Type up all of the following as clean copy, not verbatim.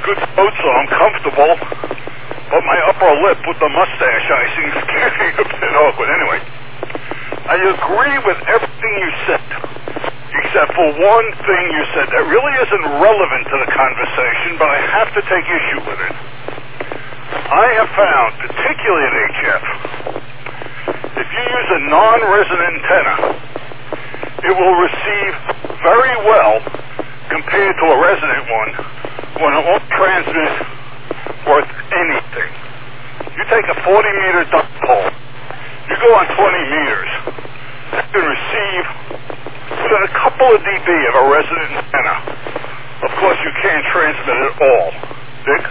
good coat, so I'm comfortable. But my upper lip with the mustache icing is getting a bit awkward. Anyway, I agree with everything you said, except for one thing you said that really isn't relevant to the conversation, but I have to take issue with it. I have found, particularly at HF, if you use a non-resonant antenna, it will receive very well compared to a resonant one when it won't transmit worth anything. You take a 40-meter dipole, you go on 20 meters, you can receive within a couple of dB of a resonant antenna. Of course, you can't transmit it all. Dick?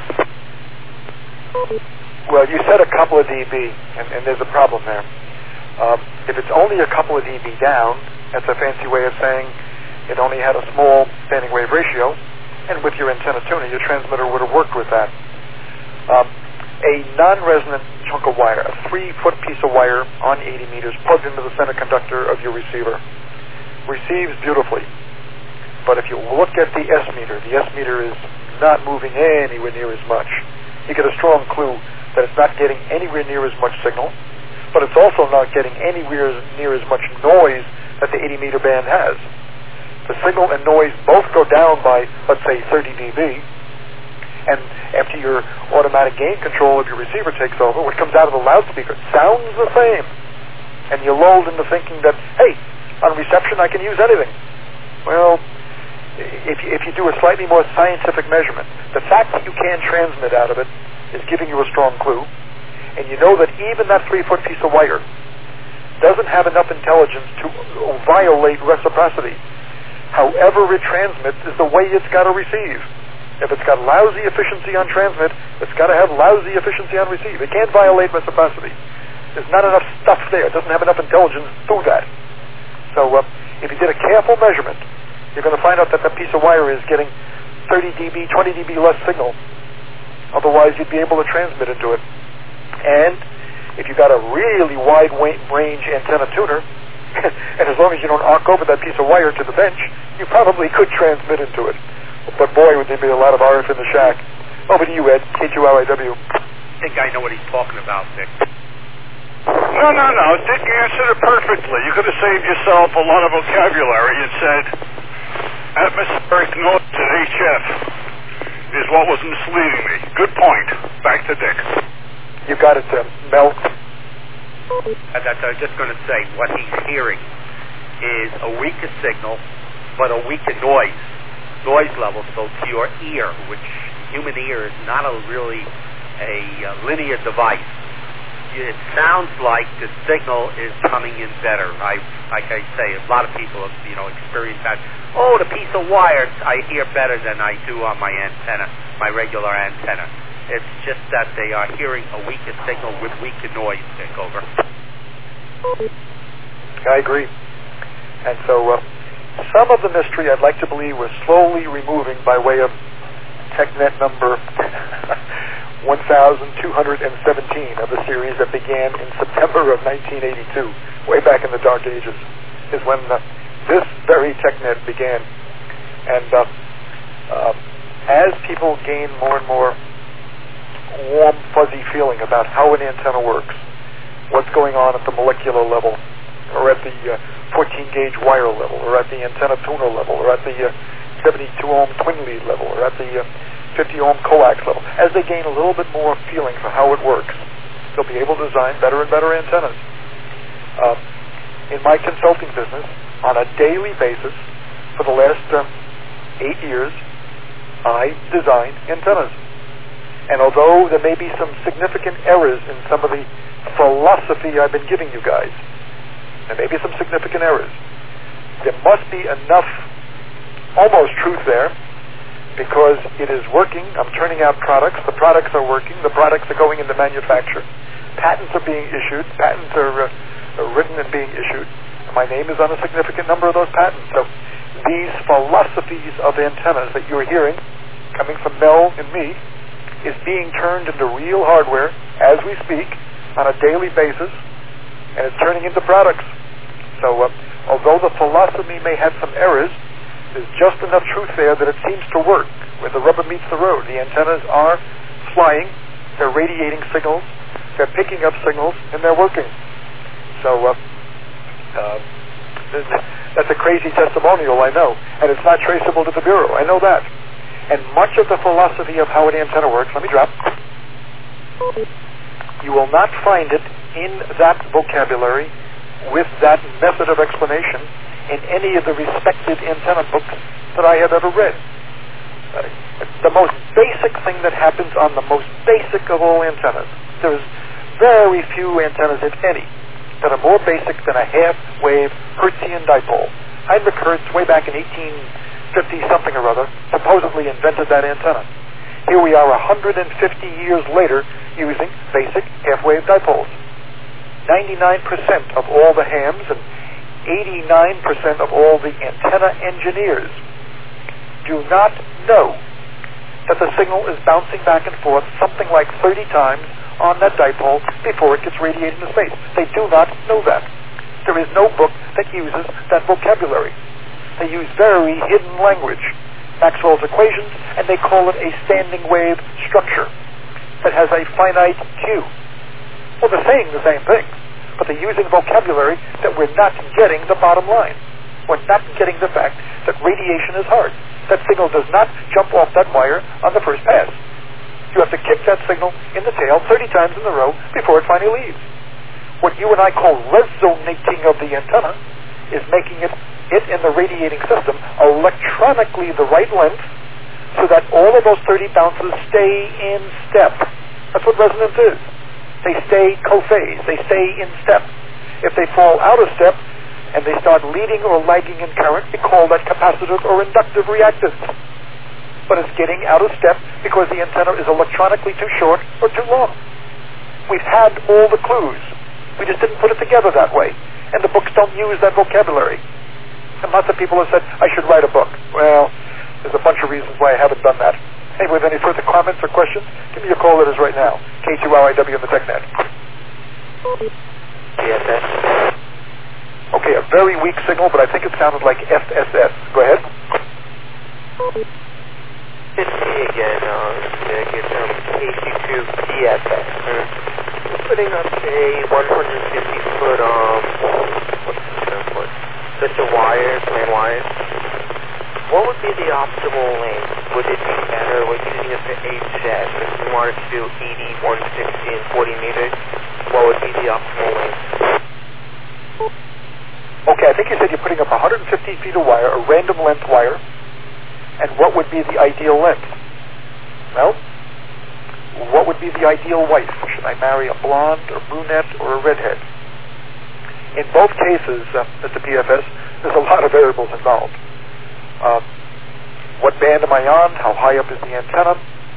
Well, you said a couple of dB, and there's a problem there. If it's only a couple of dB down, that's a fancy way of saying it only had a small standing wave ratio, and with your antenna tuner, your transmitter would have worked with that. A non-resonant chunk of wire, a 3-foot piece of wire on 80 meters plugged into the center conductor of your receiver, receives beautifully. But if you look at the S meter is not moving anywhere near as much. You get a strong clue that it's not getting anywhere near as much signal, but it's also not getting anywhere near as much noise that the 80-meter band has. The signal and noise both go down by, let's say, 30 dB, and after your automatic gain control of your receiver takes over, what comes out of the loudspeaker sounds the same. And you're lulled into thinking that, hey, on reception I can use anything. Well, if you do a slightly more scientific measurement, the fact that you can transmit out of it is giving you a strong clue, and you know that even that 3-foot piece of wire doesn't have enough intelligence to violate reciprocity. However it transmits is the way it's got to receive. If it's got lousy efficiency on transmit, it's got to have lousy efficiency on receive. It can't violate reciprocity. There's not enough stuff there. It doesn't have enough intelligence to do that. So if you did a careful measurement, you're going to find out that that piece of wire is getting 30 dB, 20 dB less signal. Otherwise, you'd be able to transmit into it. And if you've got a really wide range antenna tuner, and as long as you don't arc over that piece of wire to the bench, you probably could transmit into it. But boy, would there be a lot of RF in the shack. Over to you, Ed, KQLIW. I think I know what he's talking about, Dick. No. Dick answered it perfectly. You could have saved yourself a lot of vocabulary and said, atmospheric noise at HF is what was misleading me. Good point. Back to Dick. You got it, Mel. That's I was just going to say, what he's hearing is a weaker signal, but a weaker noise level. So to your ear, which human ear is not really a linear device, it sounds like the signal is coming in better. Like I say, a lot of people have experienced that. Oh, the piece of wire I hear better than I do on my antenna, my regular antenna. It's just that they are hearing a weaker signal with weaker noise take over. I agree. And so some of the mystery I'd like to believe we're slowly removing by way of TechNet number 1217 of the series that began in September of 1982, way back in the dark ages, is when this very TechNet began. And as people gain more and more warm, fuzzy feeling about how an antenna works, what's going on at the molecular level, or at the 14-gauge wire level, or at the antenna tuner level, or at the 72-ohm twin lead level, or at the 50-ohm coax level. As they gain a little bit more feeling for how it works, they'll be able to design better and better antennas. In my consulting business, on a daily basis, for the last 8 years, I design antennas. And although there may be some significant errors in some of the philosophy I've been giving you guys, there may be some significant errors, there must be enough almost truth there, because it is working. I'm turning out products. The products are working. The products are going into manufacture. Patents are being issued. Patents are written and being issued. And my name is on a significant number of those patents. So these philosophies of antennas that you're hearing, coming from Mel and me, is being turned into real hardware as we speak on a daily basis, and it's turning into products. So although the philosophy may have some errors, there's just enough truth there that it seems to work. where the rubber meets the road. The antennas are flying, they're radiating signals, they're picking up signals, and they're working. So that's a crazy testimonial, I know, and it's not traceable to the Bureau. I know that. And much of the philosophy of how an antenna works, let me drop, you will not find it in that vocabulary with that method of explanation in any of the respected antenna books that I have ever read. The most basic thing that happens on the most basic of all antennas, there's very few antennas, if any, that are more basic than a half-wave Hertzian dipole. Heinrich Hertz, way back in 1850-something or other, supposedly invented that antenna. Here we are 150 years later using basic half-wave dipoles. 99% of all the hams and 89% of all the antenna engineers do not know that the signal is bouncing back and forth something like 30 times on that dipole before it gets radiated into space. They do not know that. There is no book that uses that vocabulary. They use very hidden language, Maxwell's equations, and they call it a standing wave structure that has a finite Q. Well, they're saying the same thing, but they're using vocabulary that we're not getting the bottom line. We're not getting the fact that radiation is hard. That signal does not jump off that wire on the first pass. You have to kick that signal in the tail 30 times in a row before it finally leaves. What you and I call resonating of the antenna is making it in the radiating system electronically the right length so that all of those 30 bounces stay in step. That's what resonance is. They stay co-phase. They stay in step. If they fall out of step and they start leading or lagging in current, we call that capacitive or inductive reactance. But it's getting out of step because the antenna is electronically too short or too long. We've had all the clues. We just didn't put it together that way. And the books don't use that vocabulary. And lots of people have said, I should write a book. Well, there's a bunch of reasons why I haven't done that. Anyway, with any further comments or questions, give me a call. It is right now. K2RIW in the TechNet. PFS. Okay, a very weak signal, but I think it sounded like FSS. Go ahead. It's me again, KC2 PFS. Putting up a 150-foot, what's the term for it? Just a wire, plain wire. What would be the optimal length? Would it be better with using it for HF? If we wanted to do 80, 160, and 40 meters, what would be the optimal length? Okay, I think you said you're putting up 150 feet of wire, a random length wire, and what would be the ideal length? Well, what would be the ideal wife? Should I marry a blonde, or brunette, or a redhead? In both cases, Mr. PFS, there's a lot of variables involved. What band am I on? How high up is the antenna?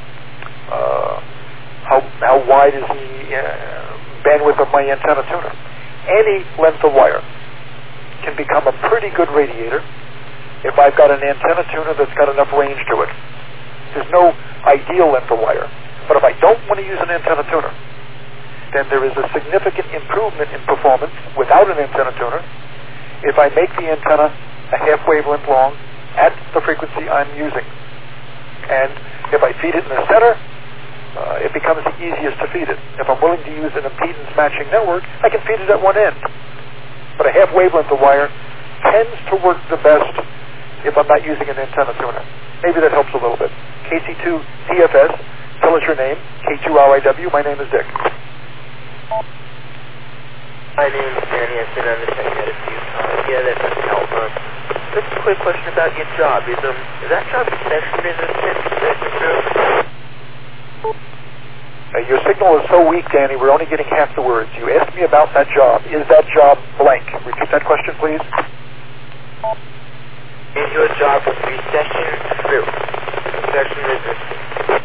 How wide is the bandwidth of my antenna tuner? Any length of wire can become a pretty good radiator if I've got an antenna tuner that's got enough range to it. There's no ideal length of wire. But if I don't want to use an antenna tuner, then there is a significant improvement in performance without an antenna tuner if I make the antenna a half wavelength long at the frequency I'm using. And if I feed it in the center, it becomes the easiest to feed it. If I'm willing to use an impedance matching network, I can feed it at one end. But a half wavelength of wire tends to work the best if I'm not using an antenna tuner. Maybe that helps a little bit. KC2 TFS, tell us your name. K2RIW, my name is Dick. My name is Danny. I've been on the TechNet a few times. Yeah, that doesn't help. Just a quick question about your job. Is that job session resistant? Your signal is so weak, Danny, we're only getting half the words. You asked me about that job. Is that job blank? Repeat that question, please. Is your job recession-proof? Recession-resistant?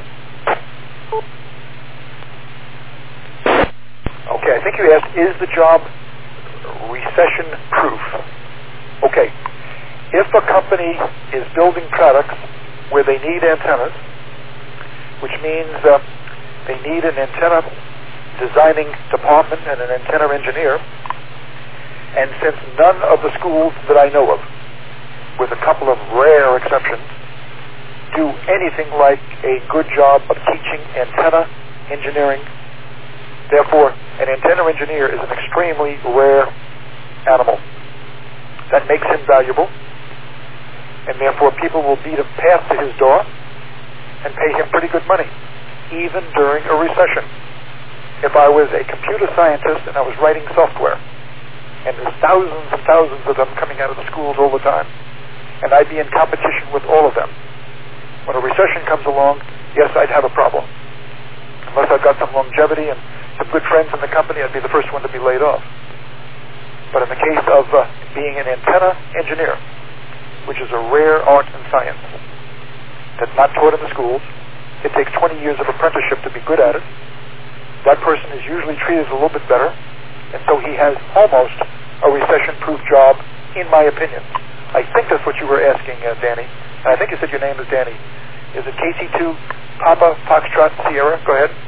Okay, I think you asked, is the job recession-proof? Okay. If a company is building products where they need antennas, which means they need an antenna designing department and an antenna engineer, and since none of the schools that I know of, with a couple of rare exceptions, do anything like a good job of teaching antenna engineering. Therefore, an antenna engineer is an extremely rare animal. That makes him valuable, and therefore people will beat a path to his door and pay him pretty good money, even during a recession. If I was a computer scientist and I was writing software, and there's thousands and thousands of them coming out of the schools all the time, and I'd be in competition with all of them, when a recession comes along, yes, I'd have a problem. Unless I've got some longevity and some good friends in the company, I'd be the first one to be laid off. But in the case of being an antenna engineer, which is a rare art and science that's not taught in the schools, it takes 20 years of apprenticeship to be good at it. That person is usually treated a little bit better, and so he has almost a recession-proof job, in my opinion. I think that's what you were asking, Danny. And I think you said your name is Danny. Is it KC2 Papa Foxtrot Sierra? Go ahead.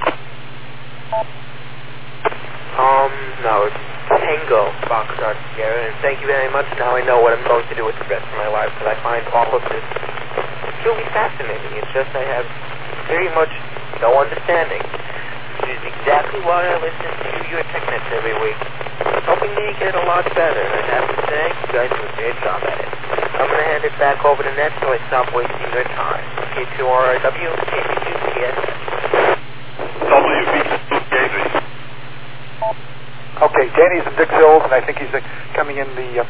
No, it's Tango Foxtrot Sierra, and thank you very much. Now I know what I'm going to do with the rest of my life, because I find all of this truly fascinating. It's just I have very much no understanding. Which is exactly why I listen to your TechNets every week. It's helping me get a lot better, and I have to say, you guys do a great job at it. I'm going to hand it back over to Ned so I stop wasting your time. K2RW, K2TSS. WB2KV. Okay, Danny's in Dix Hills, and I think he's coming in the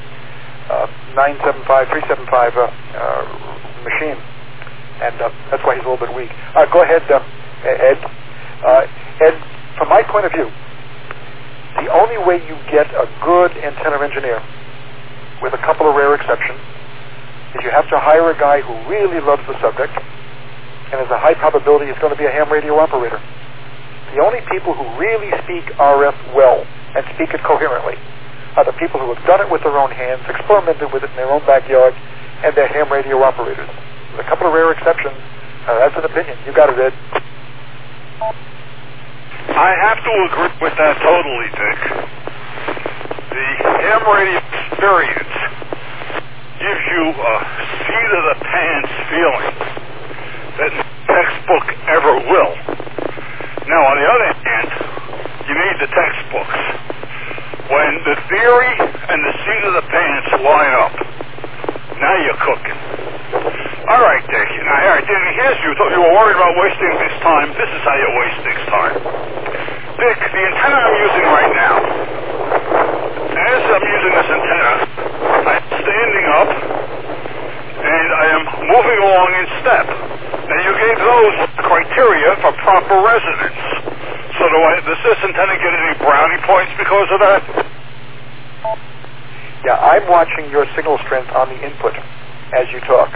375 machine, and that's why he's a little bit weak. Go ahead, Ed. Ed, from my point of view, the only way you get a good antenna engineer, with a couple of rare exceptions, is you have to hire a guy who really loves the subject, and there's a high probability he's going to be a ham radio operator. The only people who really speak RF well and speak it coherently are the people who have done it with their own hands, experimented with it in their own backyard, and they're ham radio operators. With a couple of rare exceptions, that's an opinion. You got it, Ed. I have to agree with that totally, Dick. The ham radio experience gives you a seat-of-the-pants feeling that no textbook ever will. Now, on the other hand, you need the textbooks. When the theory and the seat-of-the-pants line up, now you're cooking. All right, Dick. All right, Danny, here's you. Thought you were worried about wasting this time. This is how you waste Dick's time. Dick, the antenna I'm using right now, as I'm using this antenna, I'm standing up, and I am moving along in step. And you gave those criteria for proper resonance. So does this antenna get any brownie points because of that? Yeah, I'm watching your signal strength on the input as you talk.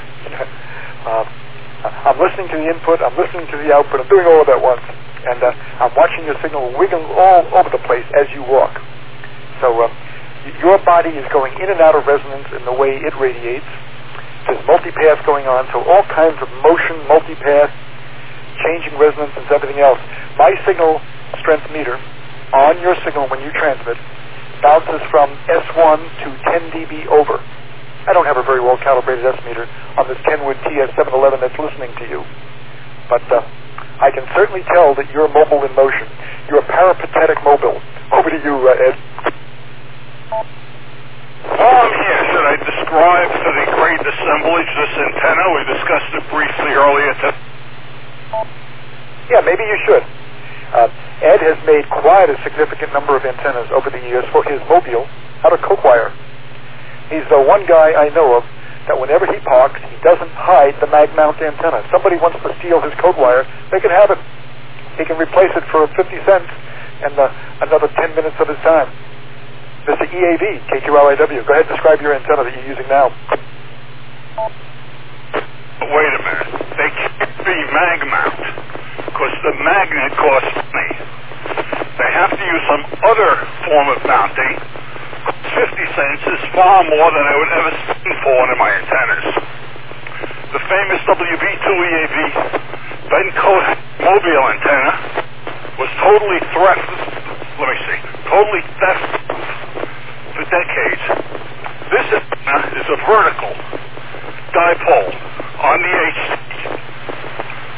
I'm listening to the input, I'm listening to the output, I'm doing all of that once. And I'm watching your signal wiggle all over the place as you walk. So your body is going in and out of resonance in the way it radiates. There's multipath going on, so all kinds of motion, multipath, changing resonance and everything else. My signal strength meter on your signal when you transmit bounces from S1 to 10 dB over. I don't have a very well calibrated S meter on this Kenwood TS711 that's listening to you. But I can certainly tell that you're mobile in motion. You're peripatetic mobile. Over to you, Ed. While I'm here, should I describe to the great assemblage this antenna? We discussed it briefly earlier today. Yeah, maybe you should. Ed has made quite a significant number of antennas over the years for his mobile out of coke wire. He's the one guy I know of that whenever he parks, he doesn't hide the mag mount antenna. If somebody wants to steal his coke wire, they can have it. He can replace it for 50 cents and another 10 minutes of his time. Mr. EAV, K2LIW, go ahead and describe your antenna that you're using now. Wait a minute. They can't be mag mount because the magnet costs money. They have to use some other form of mounting. 50 cents is far more than I would ever spend for one of my antennas. The famous WB2 EAV Bencote mobile antenna was totally theft for decades. This antenna is a vertical dipole on the HC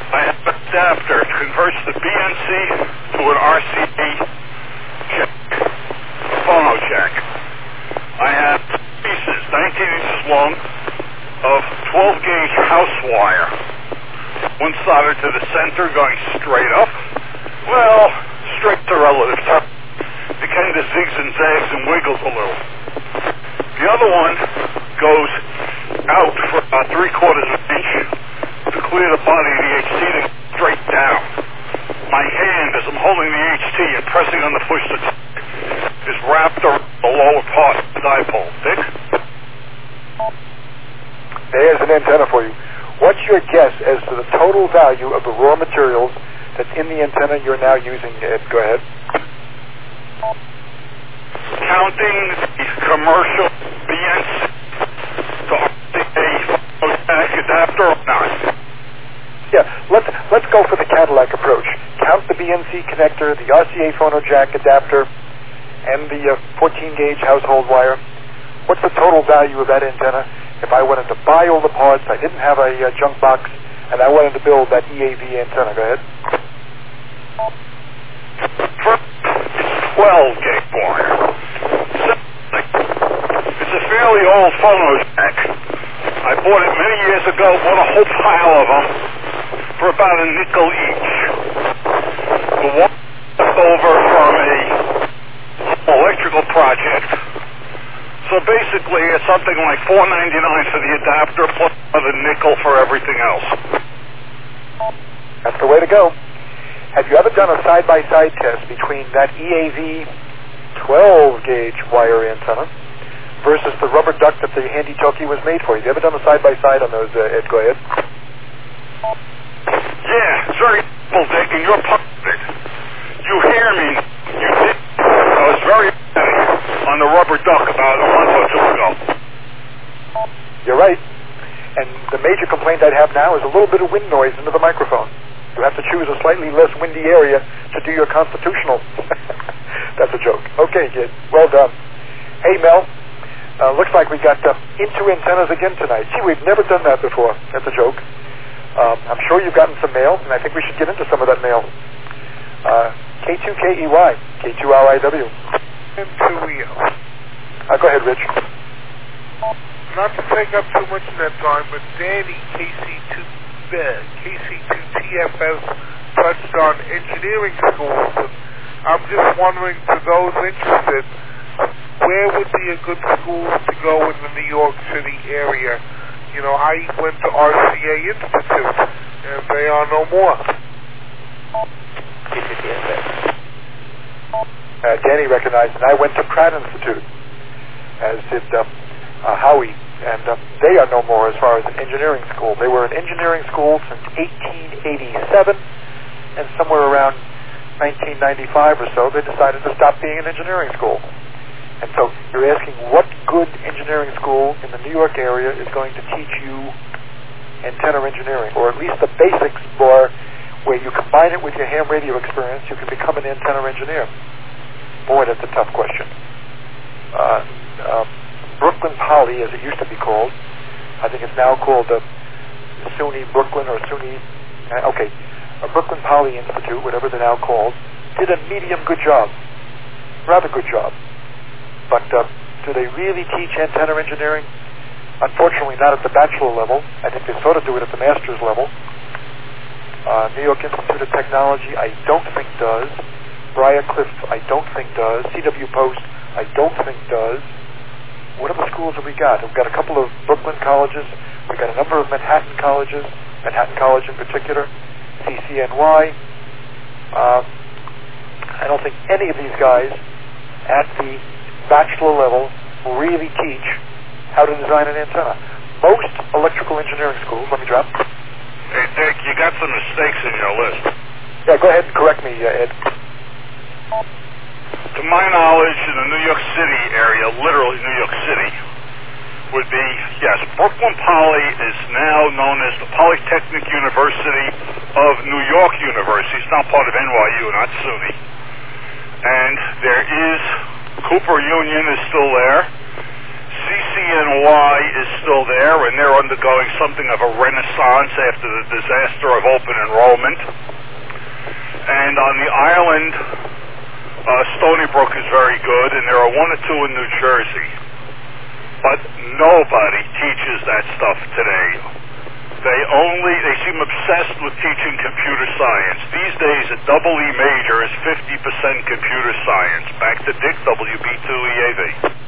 I have an adapter. It converts the BNC to an RCA jack, a phono jack. I have pieces, 19 inches long, of 12-gauge house wire. One soldered to the center going straight up. Well, straight's a relative term. It kind of zigs and zags and wiggles a little. The other one goes out for about 3/4 of an inch to clear the body of the HT to get straight down. My hand, as I'm holding the HT and pressing on the push to is wrapped around the lower part of the dipole. Dick? There's an antenna for you. What's your guess as to the total value of the raw materials that's in the antenna you're now using, Ed? Go ahead. Counting the commercial BNC to RCA adapter or not? Yeah, let's go for the Cadillac approach. Count the BNC connector, the RCA phono jack adapter, and the 14-gauge household wire. What's the total value of that antenna? If I wanted to buy all the parts, I didn't have a junk box, and I wanted to build that EAV antenna. Go ahead. 12-gauge wire. It's a fairly old phono jack. I bought it many years ago, bought a whole pile of them for about a nickel each. The one left over from a electrical project. So basically, it's something like $4.99 for the adapter plus another nickel for everything else. That's the way to go. Have you ever done a side-by-side test between that EAV 12-gauge wire antenna versus the rubber duck that the handy talkie was made for? Have you ever done a side-by-side on those, Ed? Go ahead. Yeah, it's very simple, Dick, and you're part of it. You hear me. You did. I was very happy on the rubber duck about a month or two ago. You're right. And the major complaint I'd have now is a little bit of wind noise into the microphone. You have to choose a slightly less windy area to do your constitutional. That's a joke. Okay, kid. Well done. Hey, Mel. Looks like we got into antennas again tonight. Gee, we've never done that before. That's a joke. I'm sure you've gotten some mail, and I think we should get into some of that mail. K2KEY, K2RIW. Go ahead, Rich. Not to take up too much of that time, but Danny, KC2TFS, touched on engineering schools. And I'm just wondering, for those interested, where would be a good school to go in the New York City area? You know, I went to RCA Institute, and they are no more. Danny recognized, and I went to Pratt Institute, as did Howie, and they are no more as far as an engineering school. They were an engineering school since 1887, and somewhere around 1995 or so, they decided to stop being an engineering school. And so you're asking what good engineering school in the New York area is going to teach you antenna engineering, or at least the basics for where you combine it with your ham radio experience, you can become an antenna engineer. Boy, that's a tough question. Brooklyn Poly, as it used to be called, I think it's now called the SUNY Brooklyn or SUNY, Brooklyn Poly Institute, whatever they're now called, did a medium good job, rather good job. But do they really teach antenna engineering? Unfortunately, not at the bachelor level. I think they sort of do it at the master's level. New York Institute of Technology, I don't think does. Briarcliff, I don't think does. CW Post, I don't think does. What other schools have we got? We've got a couple of Brooklyn colleges. We've got a number of Manhattan colleges, Manhattan College in particular, CCNY. I don't think any of these guys at the bachelor level really teach how to design an antenna. Most electrical engineering schools, let me drop. Hey, Dick, you got some mistakes in your list. Yeah, go ahead and correct me, Ed. To my knowledge, in the New York City area, literally New York City, would be, yes, Brooklyn Poly is now known as the Polytechnic University of New York University. It's now part of NYU, not SUNY. And there is, Cooper Union is still there. CNY is still there, and they're undergoing something of a renaissance after the disaster of open enrollment. And on the island, Stony Brook is very good, and there are one or two in New Jersey. But nobody teaches that stuff today. They seem obsessed with teaching computer science. These days, a double E major is 50% computer science. Back to Dick, WB2EAV.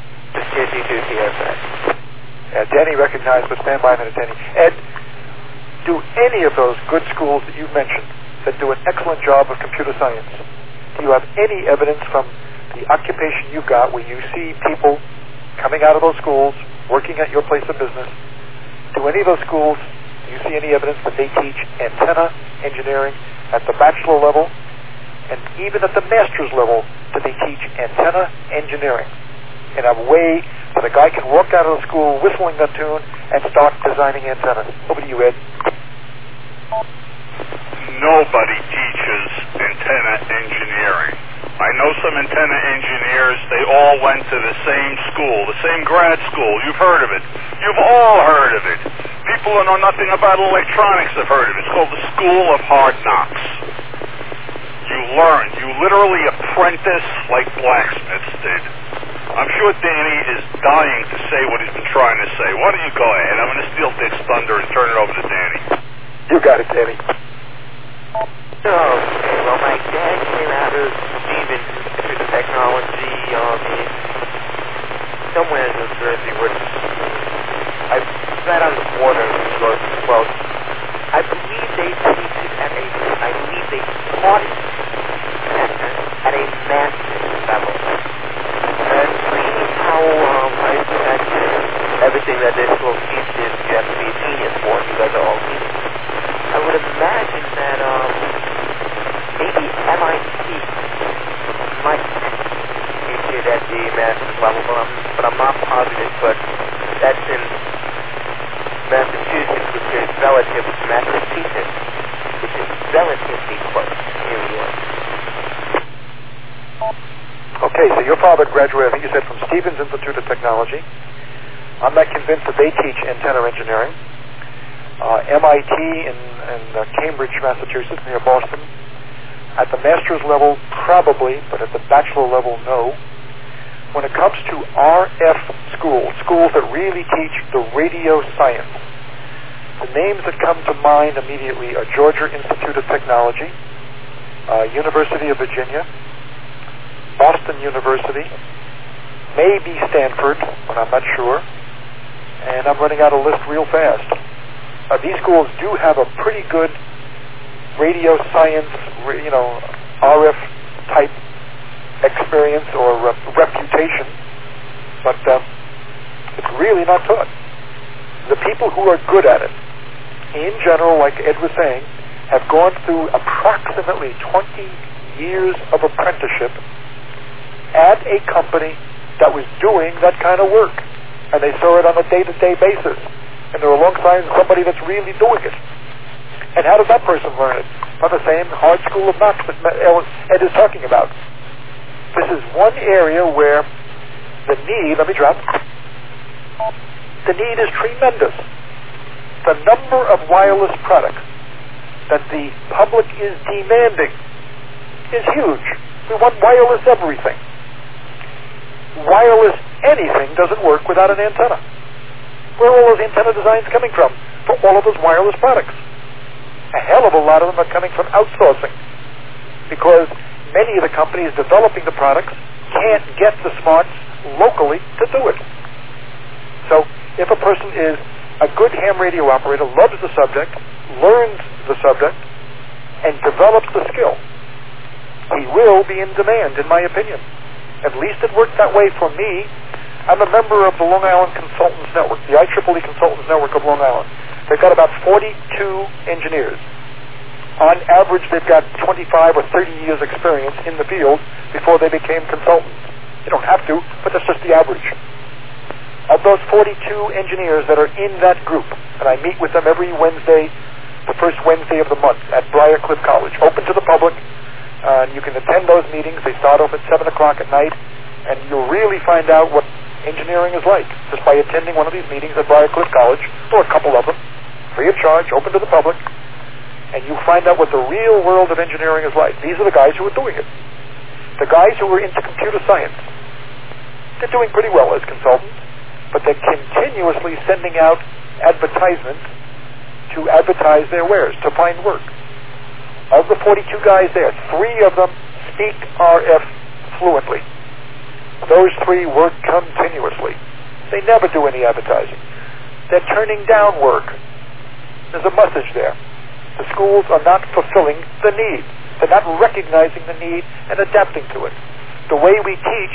Danny recognized, but stand by a minute, Danny. Ed, do any of those good schools that you've mentioned that do an excellent job of computer science, do you have any evidence from the occupation you've got where you see people coming out of those schools, working at your place of business? Do any of those schools, do you see any evidence that they teach antenna engineering at the bachelor level? And even at the master's level, do they teach antenna engineering in a way that a guy can walk out of the school whistling that tune and start designing antennas? Over to you, Ed. Nobody teaches antenna engineering. I know some antenna engineers. They all went to the same school, the same grad school. You've heard of it. You've all heard of it. People who know nothing about electronics have heard of it. It's called the School of Hard Knocks. You learn. You literally apprentice like blacksmiths did. I'm sure Danny is dying to say what he's been trying to say. Why don't you go ahead? I'm going to steal Dick's thunder and turn it over to Danny. You got it, Danny. Okay, well, my dad came out of Stevens Institute of Technology somewhere in New Jersey, which I sat on the border of New York as well. I believe they teach it I believe they taught it at a master's level. And seeing how I said everything that this school teaches, you have to be a genius for. You guys are all genius. I would imagine that maybe MIT might teach it at the master's level, but I'm not positive. But that's in Massachusetts, which is relative to Massachusetts, which is relatively close to New York. Okay, so your father graduated, I think you said, from Stevens Institute of Technology. I'm not convinced that they teach antenna engineering. MIT in Cambridge, Massachusetts, near Boston. At the master's level, probably, but at the bachelor level, no. When it comes to RF schools that really teach the radio science, the names that come to mind immediately are Georgia Institute of Technology, University of Virginia, Boston University, maybe Stanford, but I'm not sure. And I'm running out of list real fast. These schools do have a pretty good radio science, RF type experience or reputation, but it's really not taught. The people who are good at it, in general, like Ed was saying, have gone through approximately 20 years of apprenticeship at a company that was doing that kind of work, and they saw it on a day-to-day basis, and they're alongside somebody that's really doing it. And how does that person learn it? From the same hard school of knocks that Ed is talking about. This is one area where the need, the need is tremendous. The number of wireless products that the public is demanding is huge. We want wireless everything. Wireless anything doesn't work without an antenna. Where are all those antenna designs coming from for all of those wireless products? A hell of a lot of them are coming from outsourcing, because many of the companies developing the products can't get the smarts locally to do it. So if a person is a good ham radio operator, loves the subject, learns the subject, and develops the skill, he will be in demand, in my opinion. At least it worked that way for me. I'm a member of the Long Island Consultants Network, the IEEE Consultants Network of Long Island. They've got about 42 engineers. On average, they've got 25 or 30 years experience in the field before they became consultants. You don't have to, but that's just the average. Of those 42 engineers that are in that group, and I meet with them every Wednesday, the first Wednesday of the month at Briarcliff College, open to the public. You can attend those meetings. They start off at 7 o'clock at night, and you'll really find out what engineering is like, just by attending one of these meetings at Briarcliff College, or a couple of them, free of charge, open to the public, and you find out what the real world of engineering is like. These are the guys who are doing it. The guys who are into computer science, they're doing pretty well as consultants, but they're continuously sending out advertisements to advertise their wares, to find work. Of the 42 guys there, 3 of them speak RF fluently. Those 3 work continuously. They never do any advertising. They're turning down work. There's a message there. The schools are not fulfilling the need. They're not recognizing the need and adapting to it. The way we teach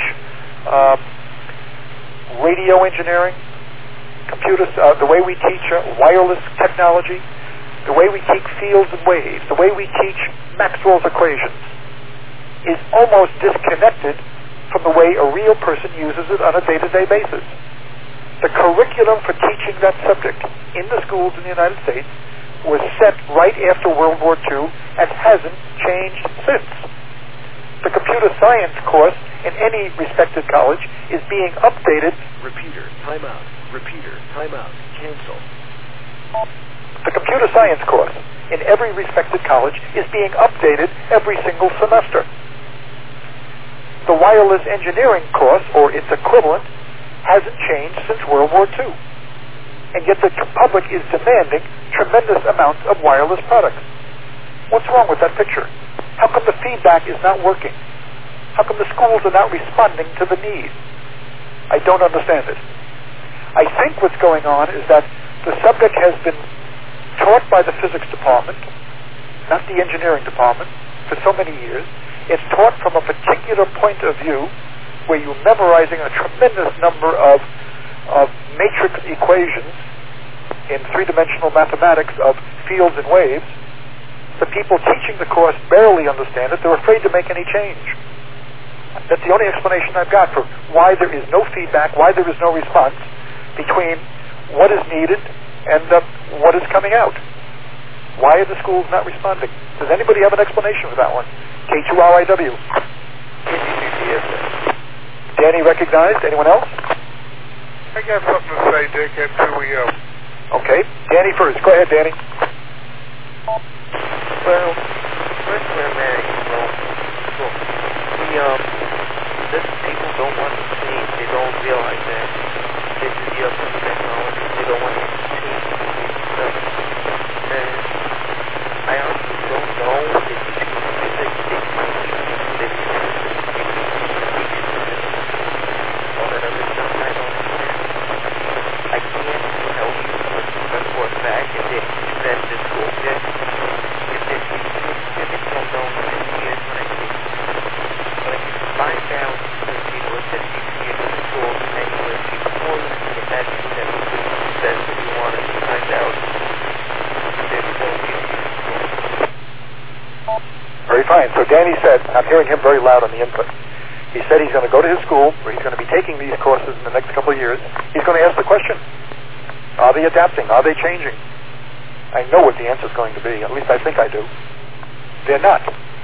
radio engineering, computers, the way we teach wireless technology, the way we teach fields and waves, the way we teach Maxwell's equations is almost disconnected from the way a real person uses it on a day-to-day basis. The curriculum for teaching that subject in the schools in the United States was set right after World War II and hasn't changed since. The computer science course in any respected college is being updated. Repeater, timeout. Repeater, timeout. Cancel. The computer science course in every respected college is being updated every single semester. The wireless engineering course, or its equivalent, hasn't changed since World War II. And yet the public is demanding tremendous amounts of wireless products. What's wrong with that picture? How come the feedback is not working? How come the schools are not responding to the need? I don't understand it. I think what's going on is that the subject has been taught by the physics department, not the engineering department, for so many years. It's taught from a particular point of view where you're memorizing a tremendous number of matrix equations in 3-dimensional mathematics of fields and waves. The people teaching the course barely understand it. They're afraid to make any change. That's the only explanation I've got for why there is no feedback, why there is no response between what is needed and what is coming out. Why are the schools not responding? Does anybody have an explanation for that one? K2RIW. Danny recognized. Anyone else? I got something to say, Dick, and Julio. Okay. Danny first. Go ahead, Danny. Well, first we're married, the people don't want to change. They don't realize that this is the upcoming technology. They don't want to change. And I honestly don't know if these physics, they might be all that other stuff I don't understand. I can't tell you for a fact if they invent this object. If it's not known for many years when I can find out that people are just years in the school and anywhere before them to get back to them says that you want to find out there's no use. Very fine. So Danny said, I'm hearing him very loud on the input. He said he's going to go to his school where he's going to be taking these courses in the next couple of years. He's going to ask the question, are they adapting? Are they changing? I know what the answer is going to be. At least I think I do. They're not.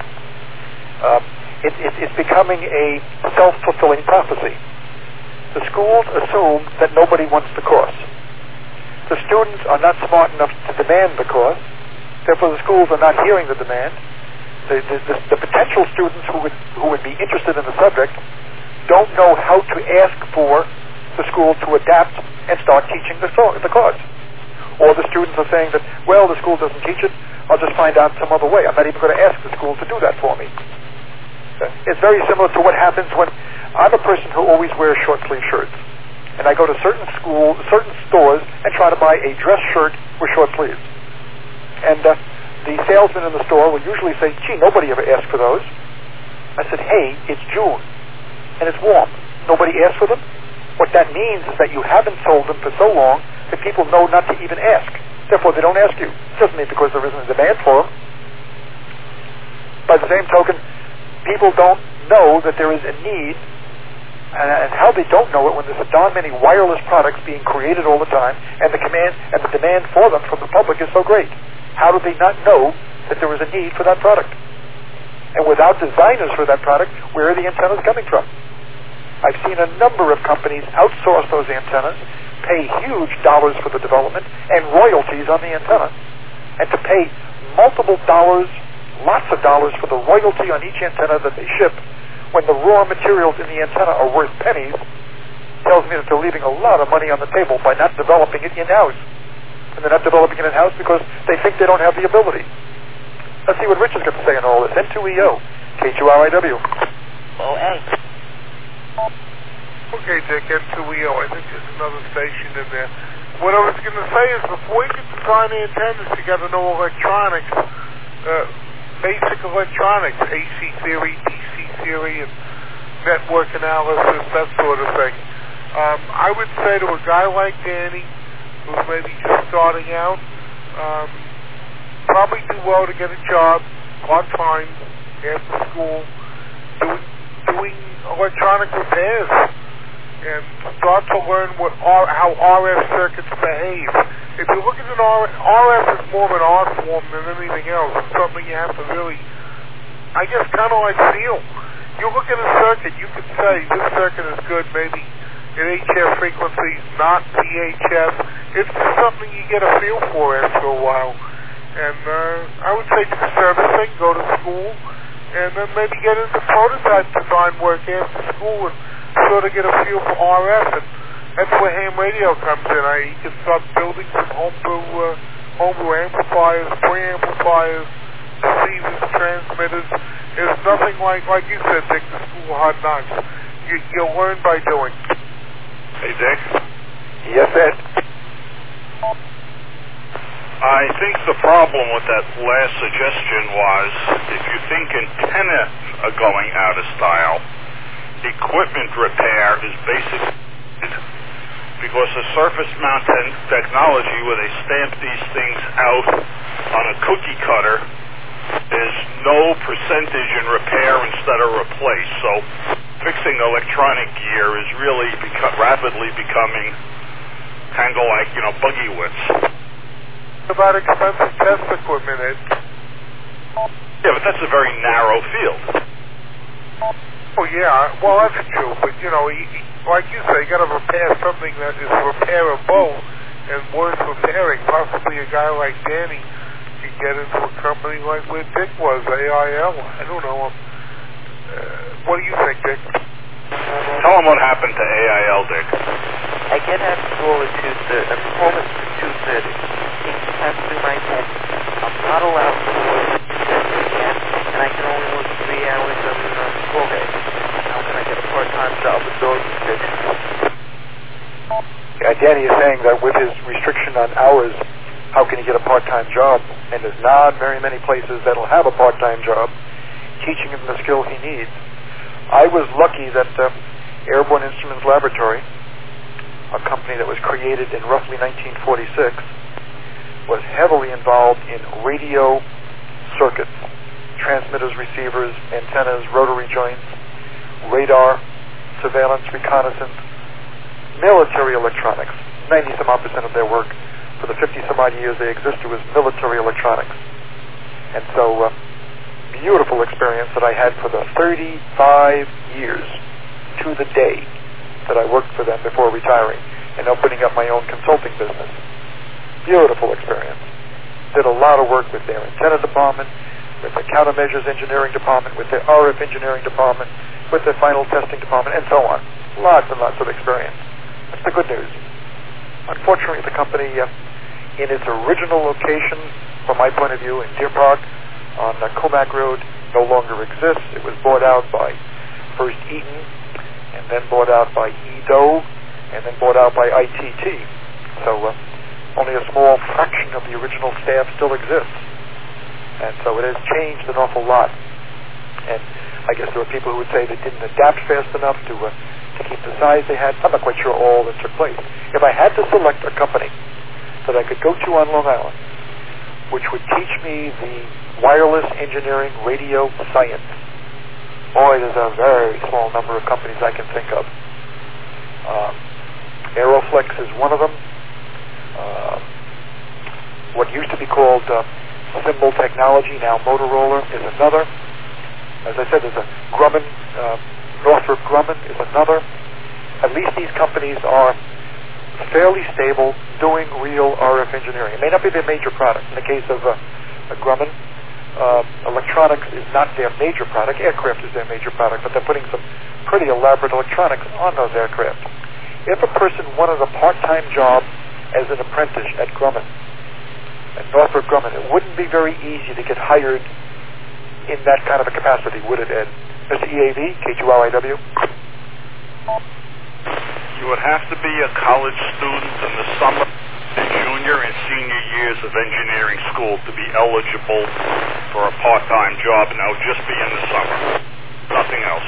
It's becoming a self-fulfilling prophecy. The schools assume that nobody wants the course. The students are not smart enough to demand the course. Therefore, the schools are not hearing the demand. The potential students who would be interested in the subject don't know how to ask for the school to adapt and start teaching the course. Or the students are saying that, well, the school doesn't teach it, I'll just find out some other way. I'm not even going to ask the school to do that for me. It's very similar to what happens when I'm a person who always wears short-sleeve shirts. And I go to certain stores and try to buy a dress shirt with short sleeves. And the salesman in the store will usually say, gee, nobody ever asked for those. I said, hey, it's June, and it's warm. Nobody asked for them? What that means is that you haven't sold them for so long that people know not to even ask. Therefore, they don't ask you. It doesn't mean because there isn't a demand for them. By the same token, people don't know that there is a need, and how they don't know it when there's a darn many wireless products being created all the time, and the demand for them from the public is so great. How do they not know that there is a need for that product? And without designers for that product, where are the antennas coming from? I've seen a number of companies outsource those antennas, pay huge dollars for the development and royalties on the antenna, and to pay multiple dollars, lots of dollars for the royalty on each antenna that they ship when the raw materials in the antenna are worth pennies, tells me that they're leaving a lot of money on the table by not developing it in-house. And they're not developing it in-house because they think they don't have the ability. Let's see what Rich has got to say on all this. N2EO, K2RIW. OA. Okay, Dick, N2EO. I think there's another station in there. What I was going to say is before you can design antennas, you got to know electronics, basic electronics, AC theory, DC theory, and network analysis, that sort of thing. I would say to a guy like Danny, who's maybe just starting out, probably do well to get a job part-time after school doing electronic repairs and start to learn how RF circuits behave. If you look at an RF is more of an art form than anything else. It's something you have to really, I guess, kind of like feel. You look at a circuit, you could say this circuit is good maybe at HF frequencies, not VHF. It's just something you get a feel for after a while. And I would say do servicing, go to school, and then maybe get into prototype design work after school and sort of get a feel for RF. And that's where ham radio comes in. You can start building some homebrew amplifiers, preamplifiers, receivers, transmitters. There's nothing like you said, Dick, the school of hard knocks. You'll learn by doing. Hey, Dick. Yes, Ed. I think the problem with that last suggestion was if you think antenna are going out of style, equipment repair is basically because the surface mount technology where they stamp these things out on a cookie cutter is no percentage in repair instead of replace. So fixing electronic gear is really rapidly becoming kind of like, buggy whips. About expensive test equipment, Ed. Yeah, but that's a very narrow field. Oh, yeah. Well, that's true. But, like you say, you got to repair something that is repairable and worth repairing. Possibly a guy like Danny could get into a company like where Dick was, AIL. I don't know. What do you think, Dick? Tell him what happened to AIL, Dick. I get out of school at 2:30. I'm home at 2:30. Things pass through my head. I'm not allowed to work at 2:30 a.m. and I can only work 3 hours on school day. How can I get a part-time job with those restrictions? Danny is saying that with his restriction on hours, how can he get a part-time job? And there's not very many places that'll have a part-time job teaching him the skill he needs. I was lucky that Airborne Instruments Laboratory, a company that was created in roughly 1946, was heavily involved in radio circuits, transmitters, receivers, antennas, rotary joints, radar, surveillance, reconnaissance, military electronics. 90-some-odd% of their work for the 50-some-odd years they existed was military electronics. And so, beautiful experience that I had for the 35 years to the day that I worked for them before retiring and opening up my own consulting business. Beautiful experience. Did a lot of work with their antenna department, with the countermeasures engineering department, with their RF engineering department, with their final testing department, and so on. Lots and lots of experience. That's the good news. Unfortunately, the company, in its original location, from my point of view, in Deer Park, on Comac Road, no longer exists. It was bought out by first Eaton, and then bought out by Edo, and then bought out by ITT. So only a small fraction of the original staff still exists. And so it has changed an awful lot. And I guess there are people who would say they didn't adapt fast enough to keep the size they had. I'm not quite sure all that took place. If I had to select a company that I could go to on Long Island, which would teach me the wireless engineering radio science, boy, there's a very small number of companies I can think of. Aeroflex is one of them. What used to be called Symbol Technology, now Motorola, is another. As I said, there's a Grumman Northrop Grumman is another. At least these companies are fairly stable, doing real RF engineering. It may not be their major product. In the case of Grumman, electronics is not their major product. Aircraft is their major product, but they're putting some pretty elaborate electronics on those aircraft. If a person wanted a part-time job as an apprentice at Grumman, at Northrop Grumman, it wouldn't be very easy to get hired in that kind of a capacity, would it, Ed? Mr. EAV, K2LIW? You would have to be a college student in the summer, the junior and senior years of engineering school to be eligible for a part-time job, and that would just be in the summer. Nothing else.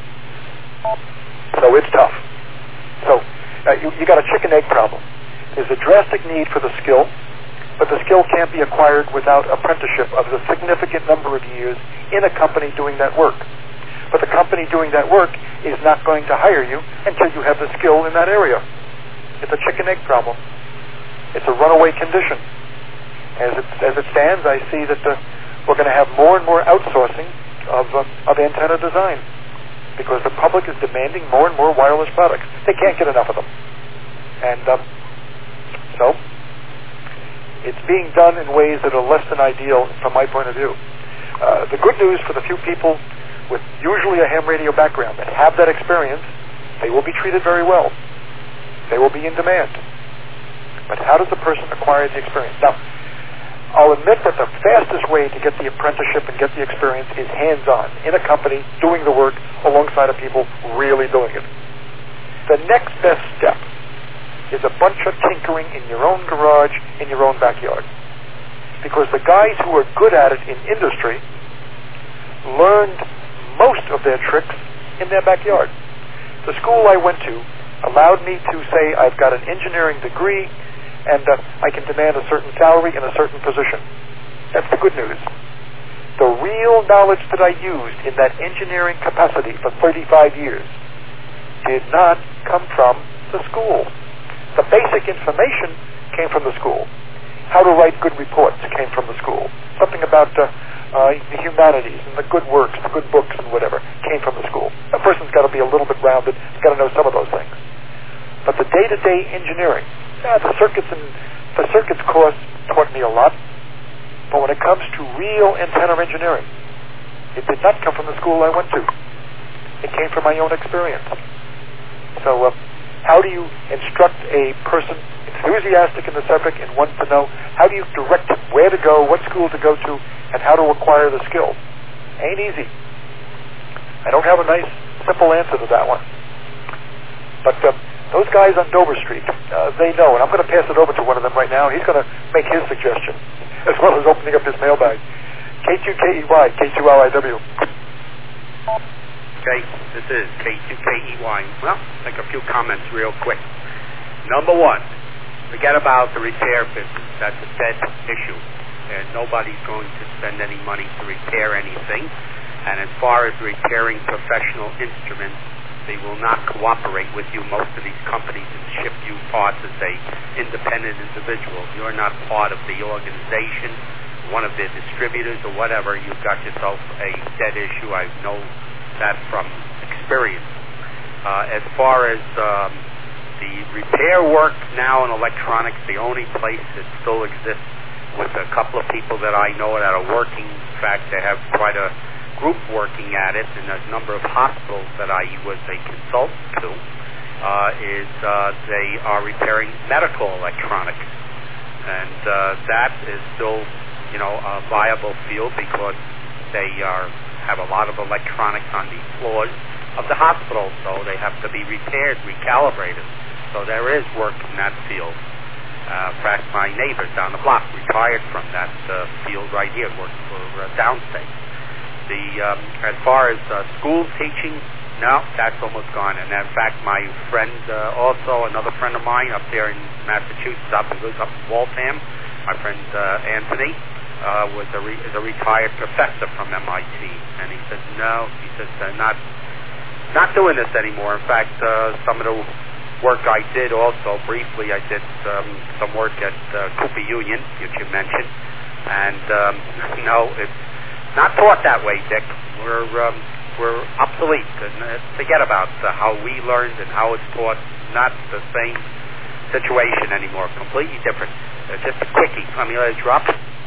So it's tough. So you got a chicken-egg problem. There's a drastic need for the skill, but the skill can't be acquired without apprenticeship of a significant number of years in a company doing that work. But the company doing that work is not going to hire you until you have the skill in that area. It's a chicken-egg problem. It's a runaway condition. As it stands, I see that we're going to have more and more outsourcing of antenna design because the public is demanding more and more wireless products. They can't get enough of them. And so it's being done in ways that are less than ideal from my point of view. The good news for the few people with usually a ham radio background that have that experience, they will be treated very well. They will be in demand. But how does the person acquire the experience? Now, I'll admit that the fastest way to get the apprenticeship and get the experience is hands-on, in a company, doing the work alongside of people really doing it. The next best step is a bunch of tinkering in your own garage, in your own backyard. Because the guys who are good at it in industry learned most of their tricks in their backyard. The school I went to allowed me to say I've got an engineering degree and I can demand a certain salary in a certain position. That's the good news. The real knowledge that I used in that engineering capacity for 35 years did not come from the school. The basic information came from the school. How to write good reports came from the school. Something about the humanities and the good works, the good books and whatever, came from the school. A person's got to be a little bit rounded. He's got to know some of those things. But the day-to-day engineering, the circuits course taught me a lot. But when it comes to real antenna engineering, it did not come from the school I went to. It came from my own experience. So how do you instruct a person enthusiastic in the subject and wants to know how do you direct where to go, what school to go to, and how to acquire the skill? Ain't easy. I don't have a nice, simple answer to that one. But those guys on Dover Street, they know, and I'm going to pass it over to one of them right now. He's going to make his suggestion, as well as opening up his mailbag. K2KEY, K2LIW. Okay, this is K2KEY. Well, make a few comments real quick. Number one, forget about the repair business. That's a dead issue. And nobody's going to spend any money to repair anything. And as far as repairing professional instruments, they will not cooperate with you. Most of these companies ship you parts as a independent individual. You're not part of the organization, one of their distributors or whatever. You've got yourself a dead issue. I know that from experience. As far as the repair work now in electronics, the only place that still exists with a couple of people that I know that are working. In fact, they have quite a group working at it, and a number of hospitals that I was a consultant to, is they are repairing medical electronics. And that is still, a viable field because they have a lot of electronics on the floors of the hospital, so they have to be repaired, recalibrated. So there is work in that field. In fact, my neighbor down the block retired from that field right here, worked for Downstate. As far as school teaching, no, that's almost gone. And in fact, my friend, also another friend of mine up there in Massachusetts, lives up in Waltham, my friend Anthony, is a retired professor from MIT, and he said no, not doing this anymore. In fact, some of the work I did also, briefly, I did some work at Cooper Union, which you mentioned, and no, it's not taught that way, Dick. were obsolete. And forget about how we learned and how it's taught. Not the same situation anymore. Completely different. Just a quickie. I mean, drop.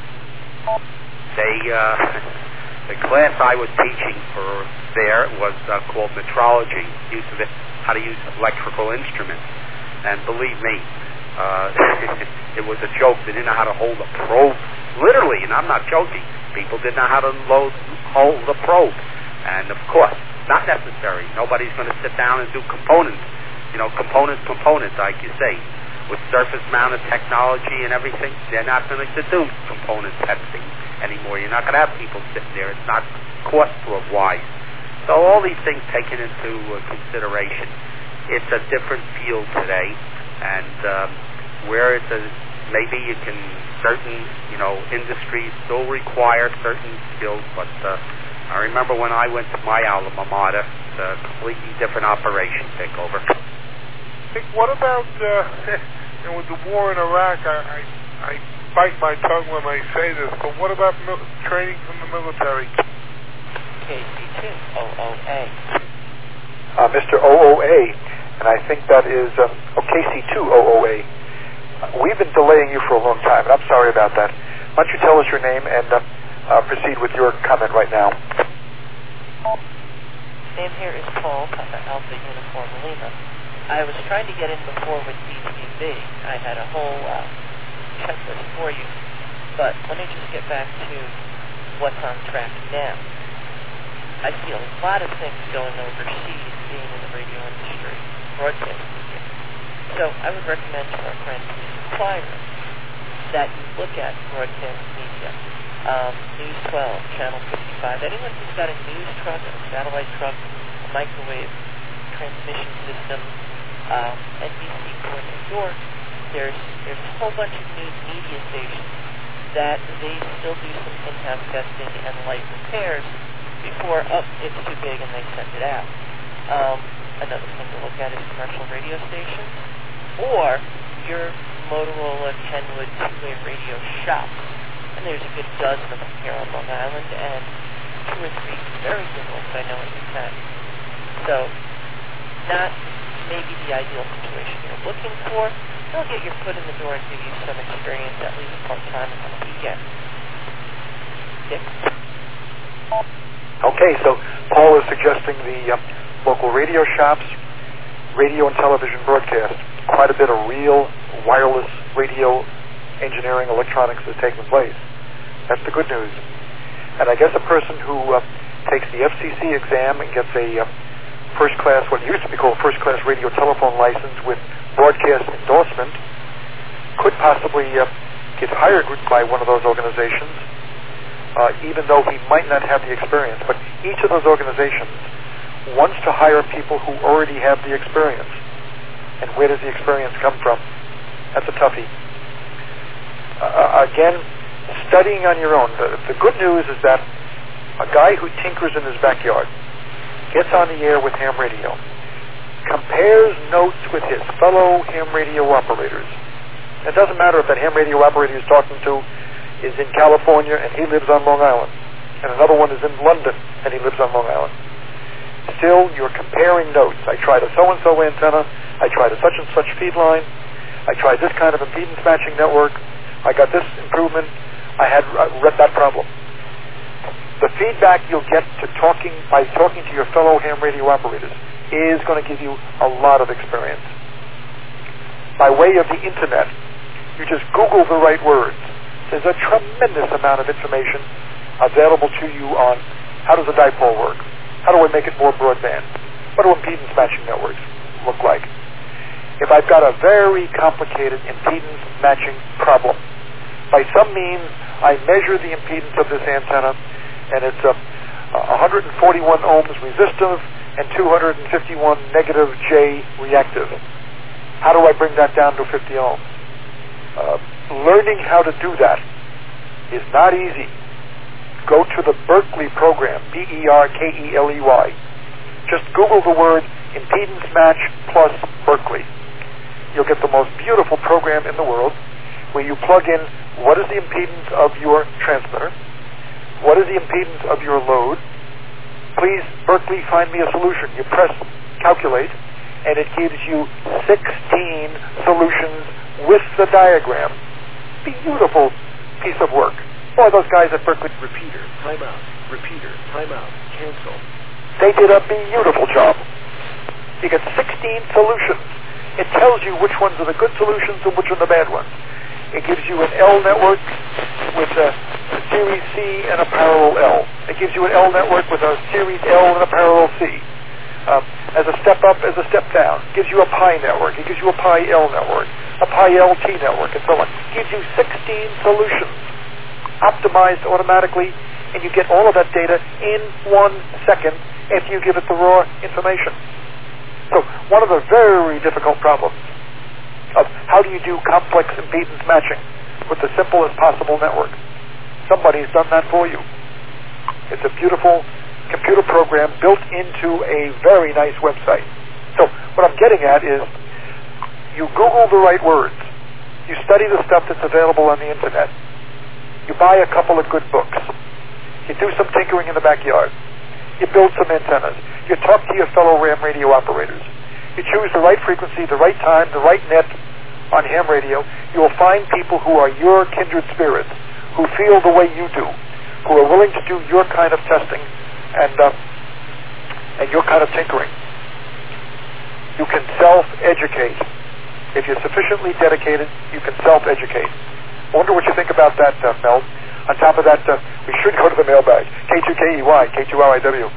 The class I was teaching for there was called metrology. Use of it, how to use electrical instruments. And believe me, it was a joke. They didn't know how to hold a probe. Literally, and I'm not joking. People didn't know how to hold the probe. And of course, not necessary. Nobody's going to sit down and do components. Components, like you say. With surface-mounted technology and everything, they're not going to do component testing anymore. You're not going to have people sitting there. It's not cost-wise. So all these things taken into consideration. It's a different field today, and where it's maybe you can, certain industries still require certain skills, but I remember when I went to my alma mater, it's a completely different operation takeover. What about with the war in Iraq? I bite my tongue when I say this, but what about training from the military? KC2 OOA. Mr. OOA, and I think that is KC2 OOA. We've been delaying you for a long time, and I'm sorry about that. Why don't you tell us your name and proceed with your comment right now? Name here is Paul, Papa Alpha Uniform Lima. I was trying to get in before with DTV. I had a whole checklist for you, but let me just get back to what's on track now. I see a lot of things going overseas being in the radio industry, broadcast media. So I would recommend to our friends and suppliers that you look at broadcast media. News 12, Channel 55. Anyone who's got a news truck, a satellite truck, a microwave transmission system, NBC4 New York, there's a whole bunch of news media stations that they still do some in-house testing and light repairs before, it's too big and they send it out. Another thing to look at is commercial radio stations or your Motorola Kenwood two-way radio shops. And there's a good dozen of them here on Long Island and 2 or 3 very good ones I know in Japan. So, not maybe the ideal situation you're looking for. They'll get your foot in the door and give you some experience, at least part-time and on the weekend. Dick? Okay, so Paul is suggesting the local radio shops, radio and television broadcast. Quite a bit of real wireless radio engineering, electronics is taking place. That's the good news. And I guess a person who takes the FCC exam and gets a first-class, what used to be called first-class radio telephone license with broadcast endorsement, could possibly get hired by one of those organizations, even though he might not have the experience. But each of those organizations wants to hire people who already have the experience. And where does the experience come from? That's a toughie. Again, studying on your own. The good news is that a guy who tinkers in his backyard gets on the air with ham radio, compares notes with his fellow ham radio operators. It doesn't matter if that ham radio operator he's talking to is in California and he lives on Long Island, and another one is in London and he lives on Long Island. Still, you're comparing notes. I tried a so-and-so antenna, I tried a such-and-such feed line, I tried this kind of impedance matching network, I got this improvement, I read that problem. The feedback you'll get by talking to your fellow ham radio operators is going to give you a lot of experience. By way of the internet, you just Google the right words. There's a tremendous amount of information available to you on how does a dipole work? How do I make it more broadband? What do impedance matching networks look like? If I've got a very complicated impedance matching problem, by some means I measure the impedance of this antenna, and it's 141 ohms resistive and 251 negative J reactive. How do I bring that down to 50 ohms? Learning how to do that is not easy. Go to the Berkeley program, Berkeley. Just Google the word impedance match plus Berkeley. You'll get the most beautiful program in the world where you plug in what is the impedance of your transmitter, what is the impedance of your load, please, Berkeley, find me a solution. You press calculate, and it gives you 16 solutions with the diagram. Beautiful piece of work. Boy, those guys at Berkeley. Repeater, timeout. Repeater, timeout. Cancel. They did a beautiful job. You get 16 solutions. It tells you which ones are the good solutions and which are the bad ones. It gives you an L network with a series C and a parallel L. It gives you an L network with a series L and a parallel C. As a step up, as a step down. It gives you a pi network. It gives you a pi L network, a pi LT network, and so on. It gives you 16 solutions optimized automatically, and you get all of that data in 1 second after you give it the raw information. So one of the very difficult problems of how do you do complex impedance matching with the simplest possible network. Somebody's done that for you. It's a beautiful computer program built into a very nice website. So what I'm getting at is you Google the right words. You study the stuff that's available on the internet. You buy a couple of good books. You do some tinkering in the backyard. You build some antennas. You talk to your fellow RAM radio operators. You choose the right frequency, the right time, the right net on ham radio. You will find people who are your kindred spirits, who feel the way you do, who are willing to do your kind of testing and your kind of tinkering. You can self-educate. If you're sufficiently dedicated, you can self-educate. I wonder what you think about that, Mel. On top of that, we should go to the mailbag. K2KEY, K2RIW.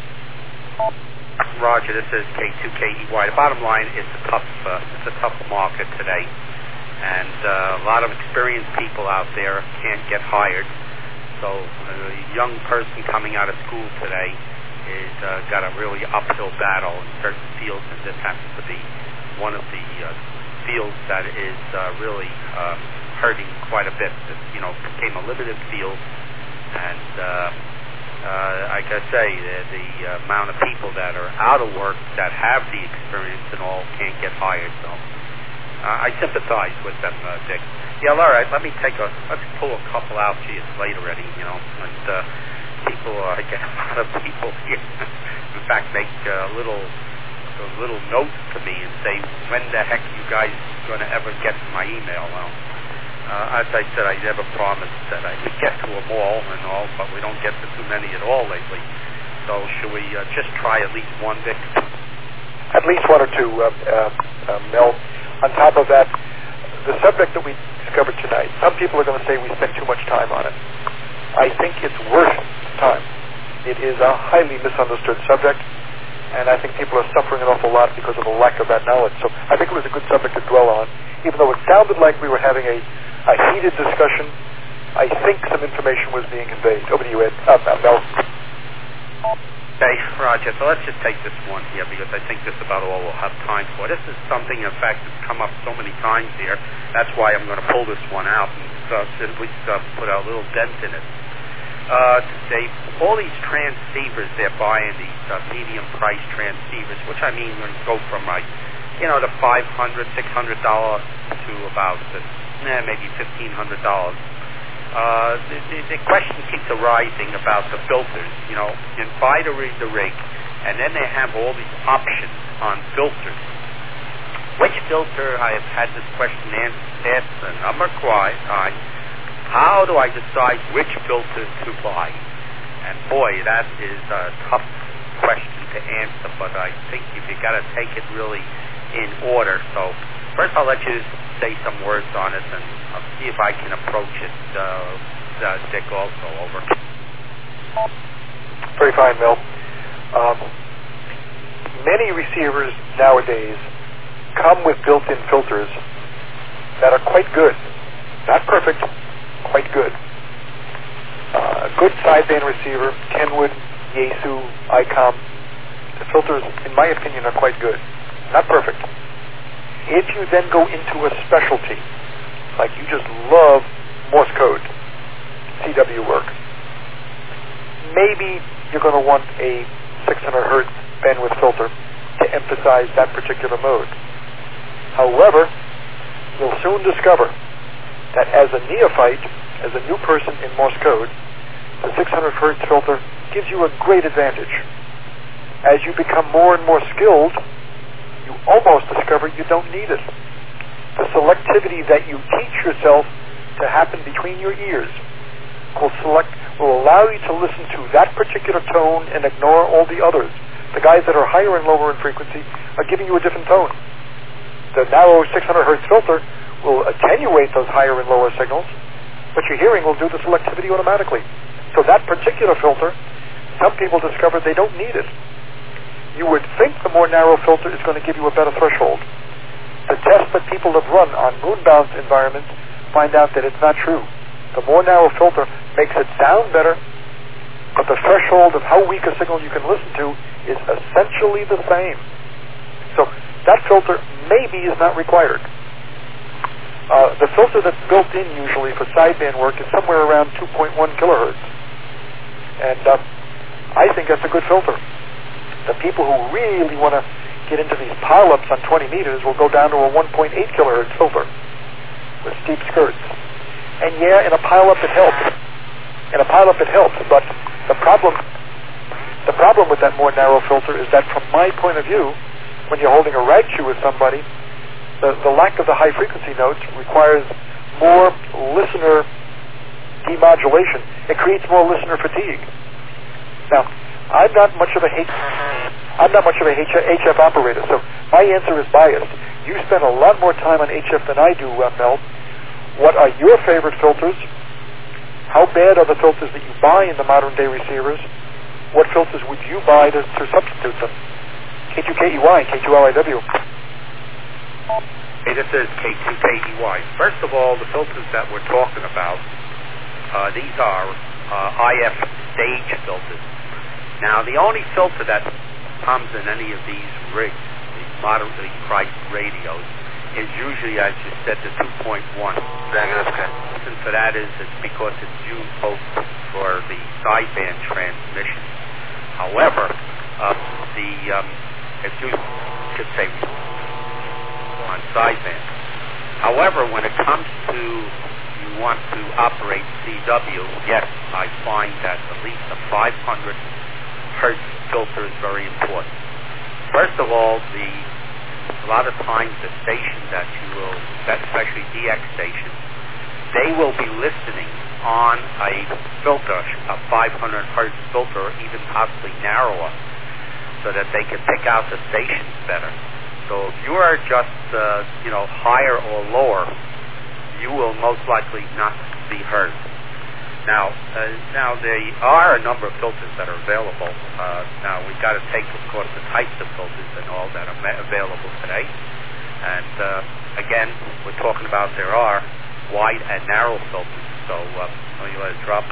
Roger, this is K2KEY. The bottom line, it's a tough market today, and a lot of experienced people out there can't get hired. So a young person coming out of school today is got a really uphill battle in certain fields, and this happens to be one of the fields that is really hurting quite a bit. It, became a limited field, and like I say, the amount of people that are out of work that have the experience and all can't get hired. So I sympathize with them, Dick. Yeah, all right. Let's pull a couple out. Gee, it's late already, and people, I get a lot of people here. In fact, make little notes to me and say, when the heck you guys going to ever get to my email? Well, as I said, I never promised that I would get to them all and all, but we don't get to too many at all lately. So should we just try at least one, Dick? At least one or two, Mel. On top of that, the subject that we discovered tonight, some people are going to say we spent too much time on it. I think it's worth time. It is a highly misunderstood subject, and I think people are suffering an awful lot because of the lack of that knowledge. So I think it was a good subject to dwell on. Even though it sounded like we were having a heated discussion, I think some information was being conveyed. Over to you, Ed. Mel. Okay, Roger. So let's just take this one here because I think this is about all we'll have time for. This is something, in fact, that's come up so many times here. That's why I'm going to pull this one out and at least put a little dent in it. All these transceivers, they're buying these medium price transceivers, which I mean when you go from the $500, $600 to about maybe $1,500. The question keeps arising about the filters. You can buy the rig, and then they have all these options on filters. Which filter? I have had this question asked a number of times. How do I decide which filter to buy? And boy, that is a tough question to answer, but I think you got to take it really in order. So first I'll let you say some words on it, and I'll see if I can approach it, Dick, also. Over. Very fine, Mel. Many receivers nowadays come with built-in filters that are quite good. Not perfect, quite good. A good sideband receiver, Kenwood, Yaesu, ICOM. The filters, in my opinion, are quite good. Not perfect. If you then go into a specialty, like you just love Morse code, CW work, maybe you're going to want a 600 hertz bandwidth filter to emphasize that particular mode. However, you'll soon discover that as a neophyte, as a new person in Morse code, the 600 hertz filter gives you a great advantage. As you become more and more skilled, you almost discover you don't need it. The selectivity that you teach yourself to happen between your ears will allow you to listen to that particular tone and ignore all the others. The guys that are higher and lower in frequency are giving you a different tone. The narrow 600 hertz filter will attenuate those higher and lower signals, but your hearing will do the selectivity automatically. So that particular filter, some people discover they don't need it. You would think the more narrow filter is going to give you a better threshold. The tests that people have run on moon-bound environments find out that it's not true. The more narrow filter makes it sound better, but the threshold of how weak a signal you can listen to is essentially the same. So that filter maybe is not required. The filter that's built in usually for sideband work is somewhere around 2.1 kilohertz. And I think that's a good filter. The people who really want to get into these pile-ups on 20 meters will go down to a 1.8 kilohertz filter with steep skirts. And yeah, in a pile-up it helps. But the problem with that more narrow filter is that from my point of view, when you're holding a rag chew with somebody, the lack of the high frequency notes requires more listener demodulation. It creates more listener fatigue. Now, I'm not much of a HF operator, so my answer is biased. You spend a lot more time on HF than I do, Mel. What are your favorite filters? How bad are the filters that you buy in the modern day receivers? What filters would you buy to substitute them? K2KEY, K2LIW. Hey, this is K2KEY. First of all, the filters that we're talking about, these are IF stage filters. Now, the only filter that comes in any of these rigs, these moderately priced radios, is usually, as you said, the 2.1. The reason for that is it's because it's used both for the sideband transmission. However, it's used, on sideband. However, when it comes to you want to operate CW, yes, I find that at least a 500 hertz filter is very important. First of all, a lot of times the station that you will, especially DX stations, they will be listening on a filter, a 500 hertz filter, or even possibly narrower, so that they can pick out the stations better. So if you are just, higher or lower, you will most likely not be heard. Now there are a number of filters that are available. Now we've got to take, of course, the types of filters and all that are available today. And again, we're talking about there are wide and narrow filters. So let me let it drop.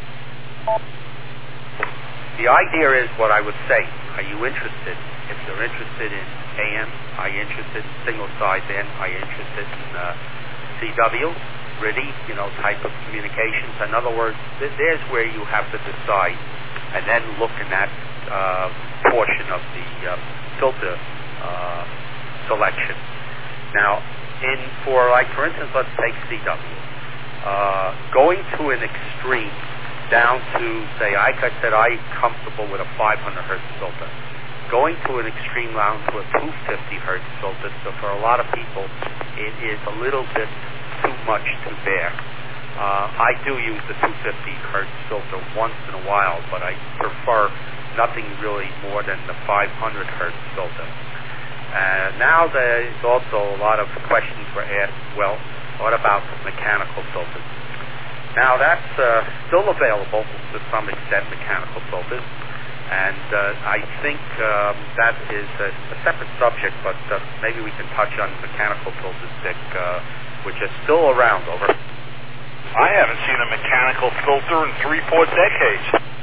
The idea is what I would say. Are you interested? If you're interested in AM, are you interested in single sideband? Are you interested in CW? RIDI, type of communications. In other words, there's where you have to decide, and then look in that portion of the filter selection. Now, for instance, let's take CW. Going to an extreme, down to, say, like I said, I'm comfortable with a 500 hertz filter. Going to an extreme down to a 250 hertz filter, so for a lot of people, it is a little bit too much to bear. I do use the 250 hertz filter once in a while, but I prefer nothing really more than the 500 hertz filter. Now there's also a lot of questions were asked, well, what about mechanical filters? Now that's still available to some extent, mechanical filters, and I think that is a separate subject, but maybe we can touch on mechanical filters, Dick, which are still around. Over. I haven't seen a mechanical filter in 3-4 decades.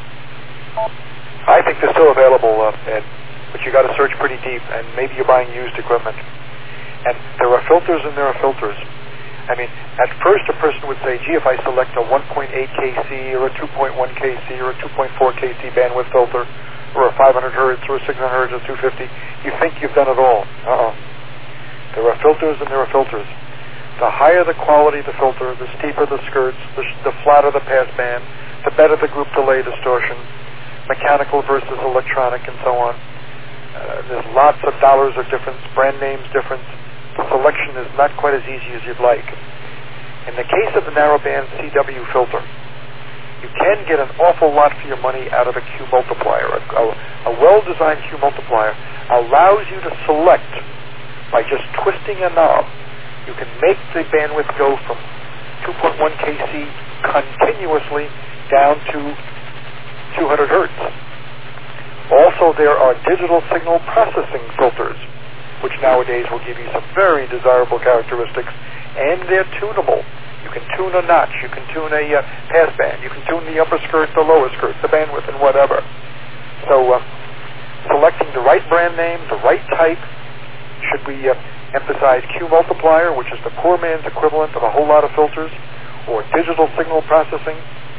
I think they're still available, Ed, but you got to search pretty deep, and maybe you're buying used equipment. And there are filters and there are filters. I mean, at first a person would say, gee, if I select a 1.8 kC or a 2.1 kC or a 2.4 kC bandwidth filter or a 500 hertz or a 600 hertz or 250, you think you've done it all. There are filters and there are filters. The higher the quality of the filter, the steeper the skirts, the flatter the passband, the better the group delay distortion, mechanical versus electronic and so on. There's lots of dollars of difference, brand names difference. The selection is not quite as easy as you'd like. In the case of the narrowband CW filter, you can get an awful lot for your money out of a Q multiplier. A well-designed Q multiplier allows you to select by just twisting a knob. You can make the bandwidth go from 2.1 kc continuously down to 200 hertz. Also, there are digital signal processing filters, which nowadays will give you some very desirable characteristics, and they're tunable. You can tune a notch, you can tune a passband, you can tune the upper skirt, the lower skirt, the bandwidth, and whatever. So, selecting the right brand name, the right type, should we emphasize Q multiplier, which is the poor man's equivalent of a whole lot of filters, or digital signal processing?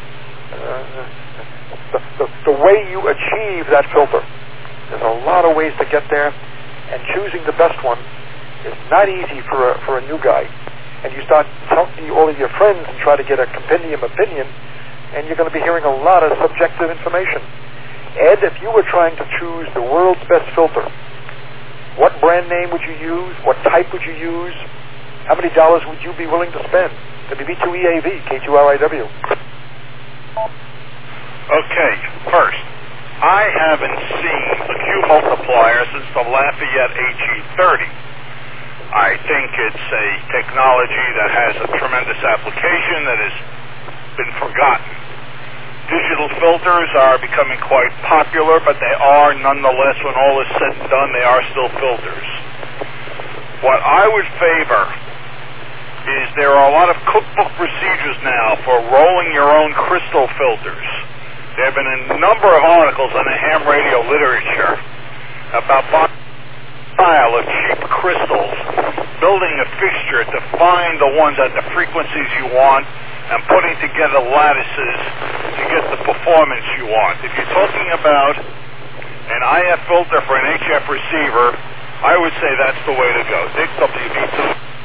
The way you achieve that filter, there's a lot of ways to get there, and choosing the best one is not easy for a new guy. And you start talking to all of your friends and try to get a compendium opinion, and you're going to be hearing a lot of subjective information. Ed, if you were trying to choose the world's best filter, what brand name would you use? What type would you use? How many dollars would you be willing to spend? WB2EAV, K2RIW. Okay, first, I haven't seen the Q multiplier since the Lafayette AG30. I think it's a technology that has a tremendous application that has been forgotten. Digital filters are becoming quite popular, but they are nonetheless, when all is said and done, they are still filters. What I would favor is there are a lot of cookbook procedures now for rolling your own crystal filters. There have been a number of articles on the ham radio literature about style of cheap crystals, building a fixture to find the ones at the frequencies you want, and putting together lattices to get the performance you want. If you're talking about an IF filter for an HF receiver, I would say that's the way to go. Dick, WB2.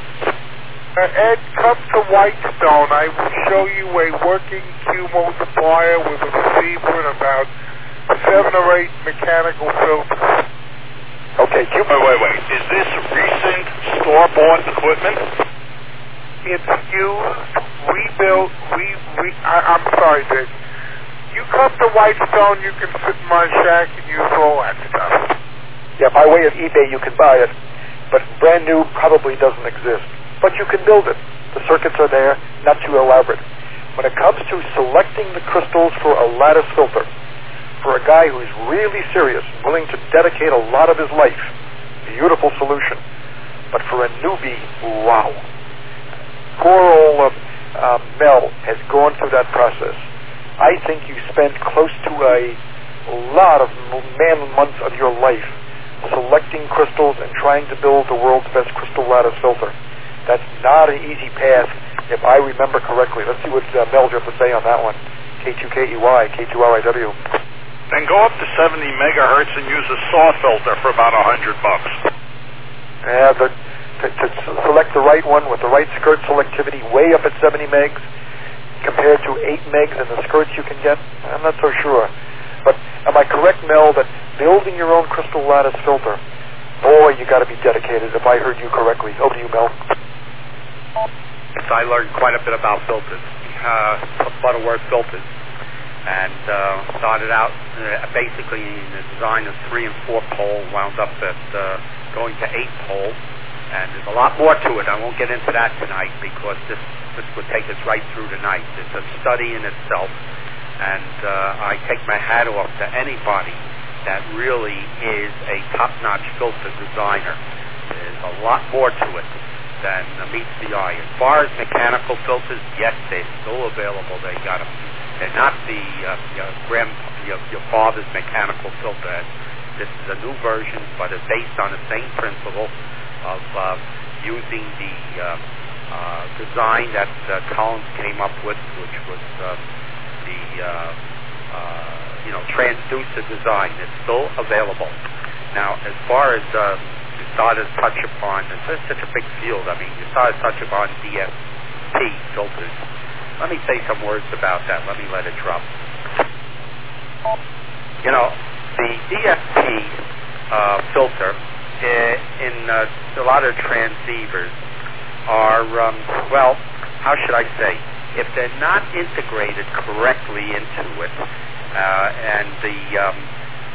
Ed, come to Whitestone. I will show you a working Q multiplier with a receiver and about 7 or 8 mechanical filters. Okay, Q. Wait. Is this recent store-bought equipment? It's used, rebuilt, I'm sorry, Dick. You come to Whitestone, you can sit in my shack and use all that stuff. Yeah, by way of eBay, you can buy it, but brand new probably doesn't exist. But you can build it. The circuits are there, not too elaborate. When it comes to selecting the crystals for a lattice filter, for a guy who's really serious, willing to dedicate a lot of his life, beautiful solution. But for a newbie, wow. Poor old Mel has gone through that process. I think you spend close to a lot of months of your life selecting crystals and trying to build the world's best crystal lattice filter. That's not an easy path, if I remember correctly. Let's see what Mel has to say on that one. K2KEY, K2RIW. Then go up to 70 megahertz and use a SAW filter for about $100. Yeah, to select the right one with the right skirt selectivity way up at 70 megs compared to 8 megs in the skirts you can get, I'm not so sure. But am I correct, Mel, that building your own crystal lattice filter, boy, you got to be dedicated, if I heard you correctly. Over to you, Mel. Yes, I learned quite a bit about filters, Butterworth filters, and started out basically in the design of 3 and 4 pole, wound up at going to 8 pole, and there's a lot more to it. I won't get into that tonight because this would take us right through tonight. It's a study in itself, and I take my hat off to anybody that really is a top-notch filter designer. There's a lot more to it than meets the eye. As far as mechanical filters, yes, they're still available. They got them. They're not your father's mechanical filter. This is a new version, but it's based on the same principle of using the design that Collins came up with, which was the transducer design. It's still available. Now, as far as you started to touch upon, it's such a big field. I mean, you started to touch upon DSP filters. Let me say some words about that. Let me let it drop. You know, the DFT filter in a lot of transceivers are, well, how should I say? If they're not integrated correctly into it, and the